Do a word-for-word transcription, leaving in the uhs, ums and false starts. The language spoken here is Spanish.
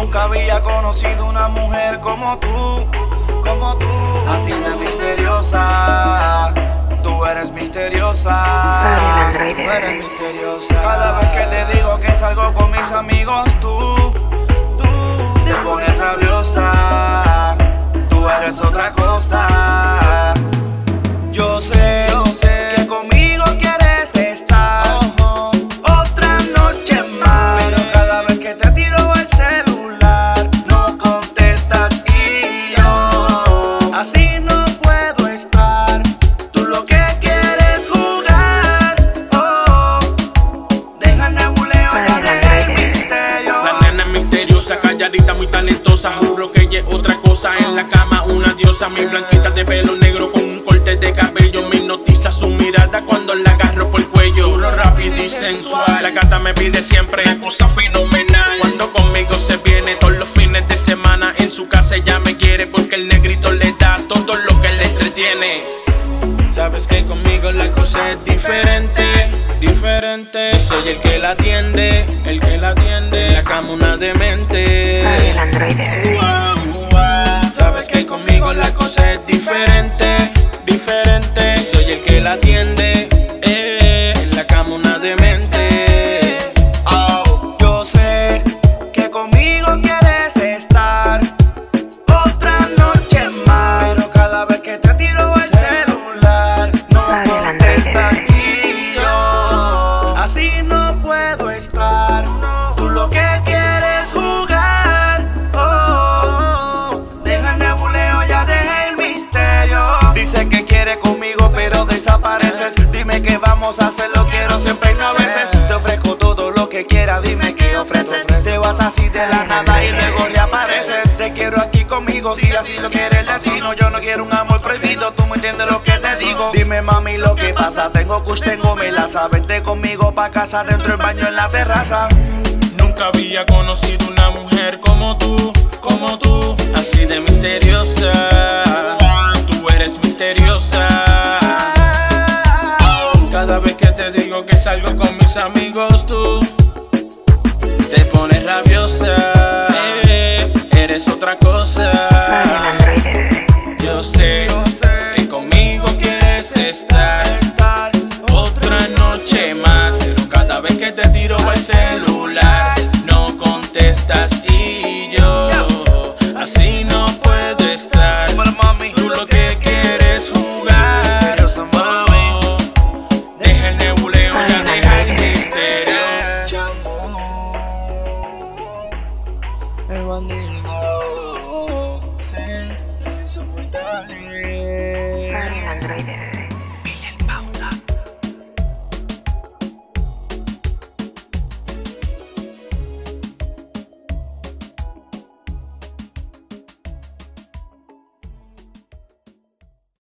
Nunca había conocido una mujer como tú, como tú. Así de misteriosa, tú eres misteriosa, tú eres misteriosa. Cada vez que te digo que salgo con mis amigos, tú, tú te pones rabiosa. Tú eres otra cosa. Yo sé, yo sé que conmigo quieres estar uh-huh. otra noche más. Pero cada vez que te tiro el celular no contestas y yo así no puedo estar. Tú lo que quieres jugar, oh, deja el nebuleo, ya deja el misterio. La nena es misteriosa, calladita, muy talentosa. Juro que ella es otra cosa. En la cama una diosa, mi blanquita de pelo negro con un corte de cabello. Me hipnotiza su mirada cuando la agarro por el cuello. Duro, rápido y sensual. La gata me pide siempre cosa fenomenal. Cuando conmigo se viene todos los fines de semana. En su casa ella me quiere porque el negrito le da todo lo que le entretiene. Sabes que conmigo la cosa es diferente, diferente. Soy el que la atiende, el que la atiende. La cama una demente. Wow, wow. Sabes que conmigo la cosa es diferente, diferente. Soy el que la atiende, eh, en la cama una demente. Oh, yo sé que conmigo quieres estar otra noche más. Pero cada vez que te tiro el celular no contestas y yo así no puedo estar. Tú lo que quieres jugar, oh, deja el nebuleo, ya deja el misterio. Dice que quiere conmigo pero desapareces. Dime qué vamos a hacer, lo quiero siempre y no a veces. Te ofrezco todo lo que quieras, dime qué ofreces. Te vas así de la nada y luego reapareces. Te quiero aquí conmigo, si así lo quiere el latino. Yo no quiero un amor prohibido, tú me entiendes lo que te digo. Dime mami lo que pasa, tengo kush, tengo melaza. Vente conmigo pa' casa, dentro del baño, en la terraza. Nunca había conocido una mujer como tú, como tú. Así de misteriosa, tú eres misteriosa. Cada vez que te digo que salgo con mis amigos, tú te pones rabiosa, eh, eres otra cosa. Yo sé que conmigo quieres estar otra noche más, pero cada vez que te tiro el celular no contestas y yo así no puedo estar. Tú lo que quieres jugar, oh, deja el nebuleo, ya deja el misterio. El bandido, insoportable. Android.